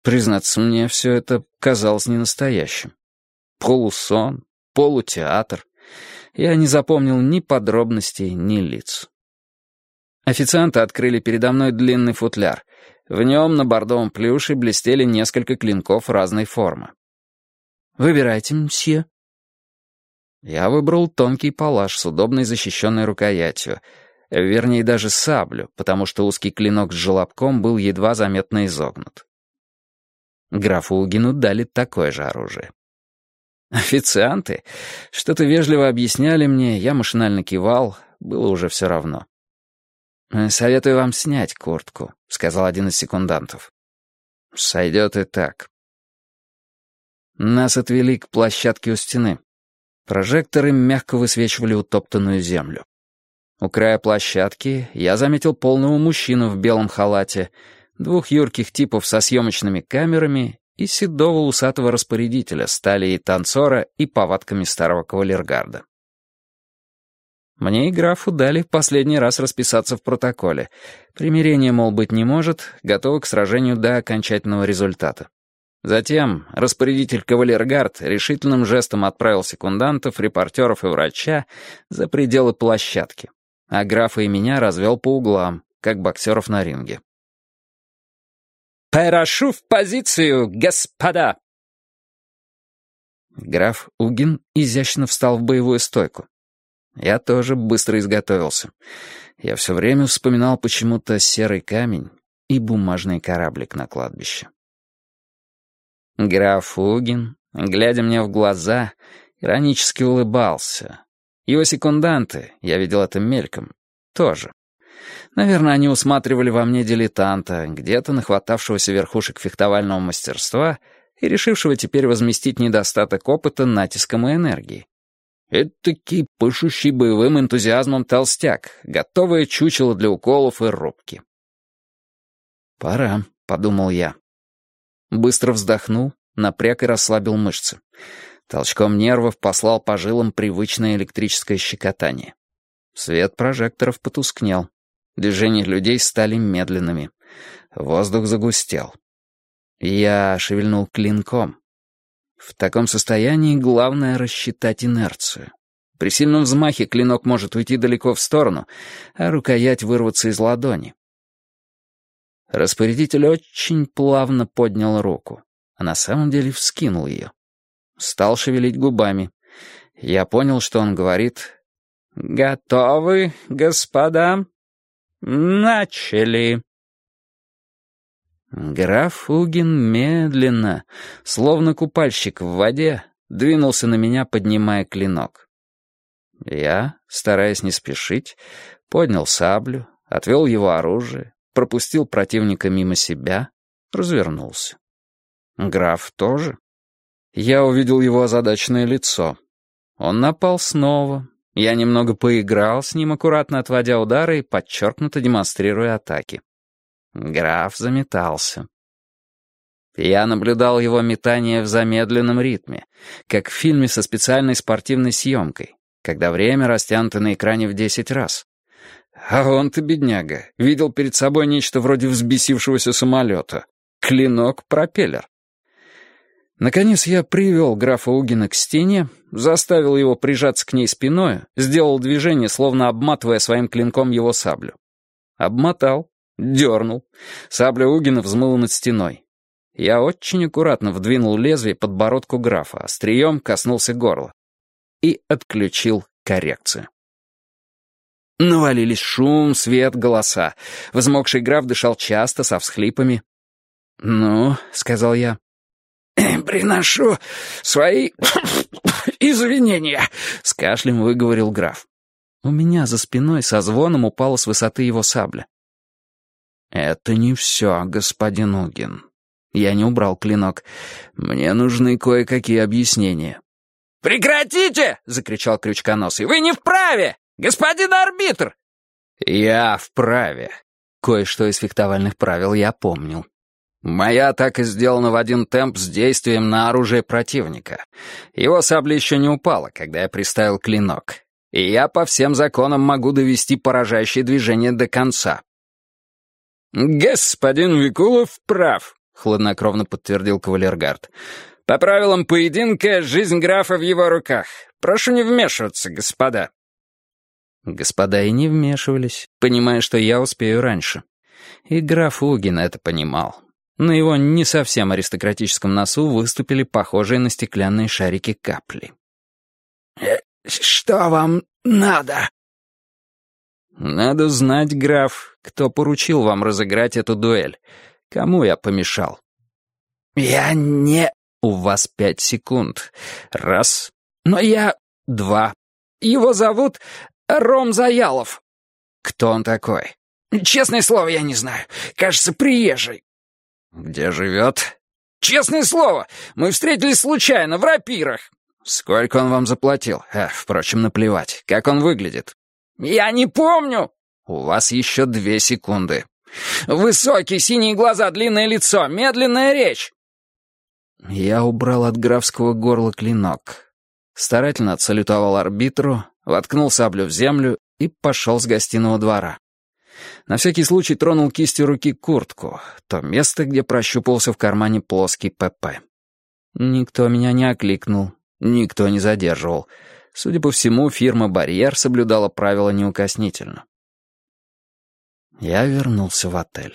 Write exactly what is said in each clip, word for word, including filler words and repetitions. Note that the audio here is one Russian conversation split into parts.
Признаться, мне все это казалось ненастоящим. Полусон, полутеатр. Я не запомнил ни подробностей, ни лиц. Официанты открыли передо мной длинный футляр. В нем на бордовом плюше блестели несколько клинков разной формы. «Выбирайте, мсье». Я выбрал тонкий палаш с удобной защищенной рукоятью, вернее, даже саблю, потому что узкий клинок с желобком был едва заметно изогнут. Графу Угину дали такое же оружие. Официанты что-то вежливо объясняли мне, я машинально кивал, было уже все равно. «Советую вам снять куртку», — сказал один из секундантов. «Сойдет и так». Нас отвели к площадке у стены. Прожекторы мягко высвечивали утоптанную землю. У края площадки я заметил полного мужчину в белом халате, двух юрких типов со съемочными камерами и седого усатого распорядителя с талией танцора и повадками старого кавалергарда. Мне и графу дали последний раз расписаться в протоколе. Примирения, мол, быть не может, готовы к сражению до окончательного результата. Затем распорядитель кавалергард решительным жестом отправил секундантов, репортеров и врача за пределы площадки, а графа и меня развел по углам, как боксеров на ринге. «Прошу в позицию, господа!» Граф Угин изящно встал в боевую стойку. Я тоже быстро изготовился. Я все время вспоминал почему-то серый камень и бумажный кораблик на кладбище. Граф Угин, глядя мне в глаза, иронически улыбался. Его секунданты, я видел это мельком, тоже. Наверное, они усматривали во мне дилетанта, где-то нахватавшегося верхушек фехтовального мастерства и решившего теперь возместить недостаток опыта натиском и энергией. Этакий пышущий боевым энтузиазмом толстяк, готовое чучело для уколов и рубки. «Пора», — подумал я. Быстро вздохнул, напряг и расслабил мышцы. Толчком нервов послал по жилам привычное электрическое щекотание. Свет прожекторов потускнел. Движения людей стали медленными. Воздух загустел. Я шевельнул клинком. В таком состоянии главное рассчитать инерцию. При сильном взмахе клинок может уйти далеко в сторону, а рукоять вырваться из ладони. Распорядитель очень плавно поднял руку, а на самом деле вскинул ее. Стал шевелить губами. Я понял, что он говорит: «Готовы, господа? Начали!» Граф Угин медленно, словно купальщик в воде, двинулся на меня, поднимая клинок. Я, стараясь не спешить, поднял саблю, отвел его оружие, пропустил противника мимо себя, развернулся. Граф тоже. Я увидел его озадаченное лицо. Он напал снова. Я немного поиграл с ним, аккуратно отводя удары и подчеркнуто демонстрируя атаки. Граф заметался. Я наблюдал его метание в замедленном ритме, как в фильме со специальной спортивной съемкой, когда время растянуто на экране в десять раз. А он-то, бедняга, видел перед собой нечто вроде взбесившегося самолета. Клинок-пропеллер. Наконец я привел графа Угина к стене, заставил его прижаться к ней спиной, сделал движение, словно обматывая своим клинком его саблю. Обмотал. Дернул. Сабля Угина взмыла над стеной. Я очень аккуратно вдвинул лезвие подбородку графа, острием коснулся горла. И отключил коррекцию. Навалились шум, свет, голоса. Взмокший граф дышал часто, со всхлипами. «Ну», — сказал я. «Приношу свои извинения», — с кашлем выговорил граф. У меня за спиной со звоном упала с высоты его сабля. «Это не все, господин Угин». Я не убрал клинок. Мне нужны кое-какие объяснения. «Прекратите!» — закричал крючконосый. «Вы не вправе! Господин арбитр!» «Я вправе». Кое-что из фехтовальных правил я помнил. Моя атака сделана в один темп с действием на оружие противника. Его сабля еще не упала, когда я приставил клинок. И я по всем законам могу довести поражающее движение до конца. «Господин Викулов прав», — хладнокровно подтвердил кавалергард. «По правилам поединка, жизнь графа в его руках. Прошу не вмешиваться, господа». Господа и не вмешивались, понимая, что я успею раньше. И граф Угин это понимал. На его не совсем аристократическом носу выступили похожие на стеклянные шарики капли. «Э, «Что вам надо?» «Надо знать, граф, кто поручил вам разыграть эту дуэль. Кому я помешал?» «Я не...» «У вас пять секунд. Раз. «Но я...» Два. «Его зовут Ром Заялов». Кто он такой?» «Честное слово, я не знаю. Кажется, приезжий». «Где живет?» «Честное слово, мы встретились случайно, в рапирах». «Сколько он вам заплатил? А, впрочем, наплевать. Как он выглядит?» «Я не помню». «У вас еще две секунды». «Высокий, синие глаза, длинное лицо, медленная речь». Я убрал от графского горла клинок. Старательно отсалютовал арбитру, воткнул саблю в землю и пошел с гостиного двора. На всякий случай тронул кистью руки куртку, то место, где прощупывался в кармане плоский ПП. Никто меня не окликнул, никто не задерживал. Судя по всему, фирма «Барьер» соблюдала правила неукоснительно. Я вернулся в отель.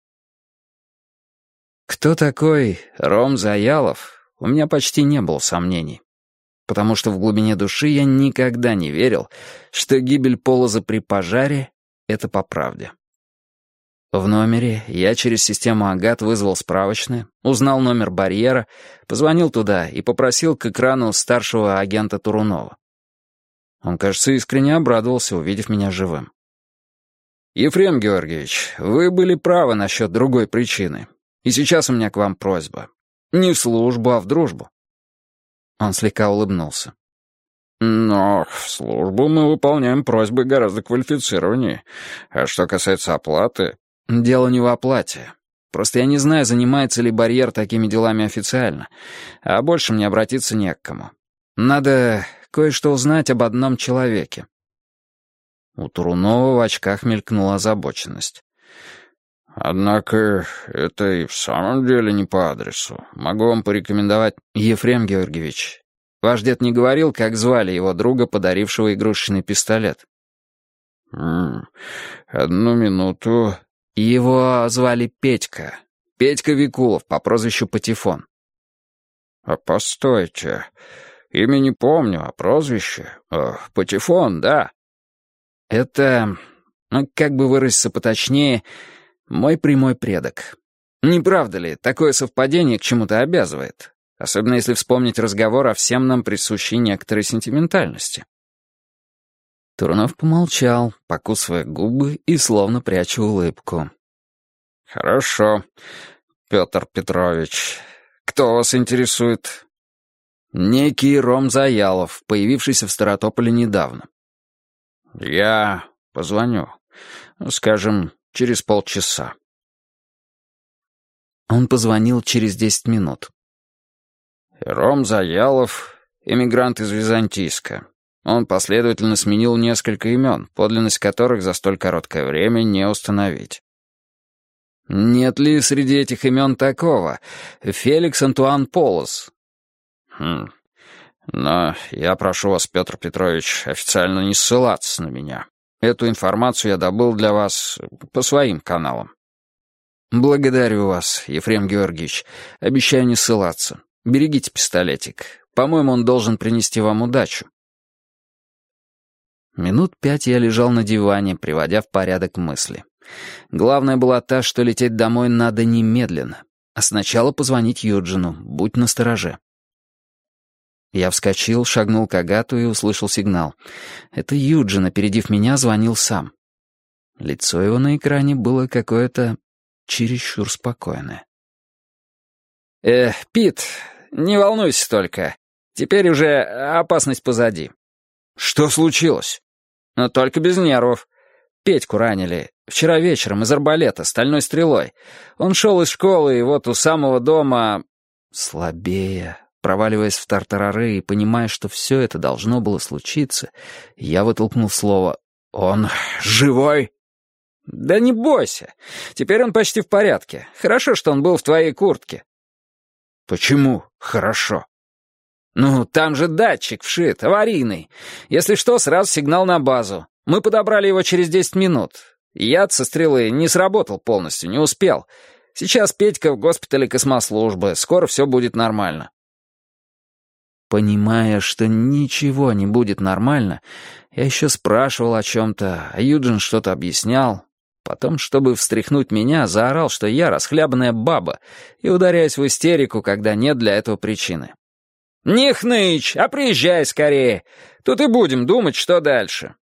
Кто такой Ром Заялов, у меня почти не было сомнений. Потому что в глубине души я никогда не верил, что гибель Полоза при пожаре — это по правде. В номере я через систему Агат вызвал справочное, узнал номер «Барьера», позвонил туда и попросил к экрану старшего агента Турунова. Он, кажется, искренне обрадовался, увидев меня живым. «Ефрем Георгиевич, вы были правы насчет другой причины. И сейчас у меня к вам просьба. Не в службу, а в дружбу». Он слегка улыбнулся. «Но в службу мы выполняем просьбы гораздо квалифицированнее. А что касается оплаты...» «Дело не в оплате. Просто я не знаю, занимается ли «Барьер» такими делами официально. А больше мне обратиться не к кому. Надо кое-что узнать об одном человеке». У Турунова в очках мелькнула озабоченность. «Однако это и в самом деле не по адресу. Могу вам порекомендовать...» «Ефрем Георгиевич, ваш дед не говорил, как звали его друга, подарившего игрушечный пистолет?» М-м, «Одну минуту...» «Его звали Петька. Петька Викулов по прозвищу Патефон». «А постойте, имя не помню, а прозвище... О, Патефон, да». «Это, ну, как бы выразиться поточнее, мой прямой предок. Не правда ли, такое совпадение к чему-то обязывает? Особенно если вспомнить разговор о всем нам присущей некоторой сентиментальности». Турунов помолчал, покусывая губы и словно пряча улыбку. «Хорошо, Петр Петрович. Кто вас интересует?» «Некий Ром Заялов, появившийся в Старотополе недавно». «Я позвоню. Скажем, через полчаса». Он позвонил через десять минут. «Ром Заялов, эмигрант из Византийска. Он последовательно сменил несколько имен, подлинность которых за столь короткое время не установить. Нет ли среди этих имен такого? Феликс Антуан Полоз?» «Хм... Но я прошу вас, Петр Петрович, официально не ссылаться на меня. Эту информацию я добыл для вас по своим каналам». «Благодарю вас, Ефрем Георгиевич. Обещаю не ссылаться. Берегите пистолетик. По-моему, он должен принести вам удачу». Минут пять я лежал на диване, приводя в порядок мысли. Главное была та, что лететь домой надо немедленно, а сначала позвонить Юджину, будь настороже. Я вскочил, шагнул к Агату и услышал сигнал. Это Юджин, опередив меня, звонил сам. Лицо его на экране было какое-то чересчур спокойное. «Э, Пит, не волнуйся только. Теперь уже опасность позади». «Что случилось?» «Но только без нервов. Петьку ранили. Вчера вечером из арбалета, стальной стрелой. Он шел из школы, и вот у самого дома...» Слабее, проваливаясь в тартарары и понимая, что все это должно было случиться, я вытолкнул слово «Он живой?» «Да не бойся. Теперь он почти в порядке. Хорошо, что он был в твоей куртке». «Почему хорошо?» «Ну, там же датчик вшит, аварийный. Если что, сразу сигнал на базу. Мы подобрали его через десять минут. Яд со стрелы не сработал полностью, не успел. Сейчас Петька в госпитале космослужбы. Скоро все будет нормально». Понимая, что ничего не будет нормально, я еще спрашивал о чем-то, а Юджин что-то объяснял. Потом, чтобы встряхнуть меня, заорал, что я расхлябанная баба, и ударяюсь в истерику, когда нет для этого причины. «Не хнычь, а приезжай скорее. Тут и будем думать, что дальше».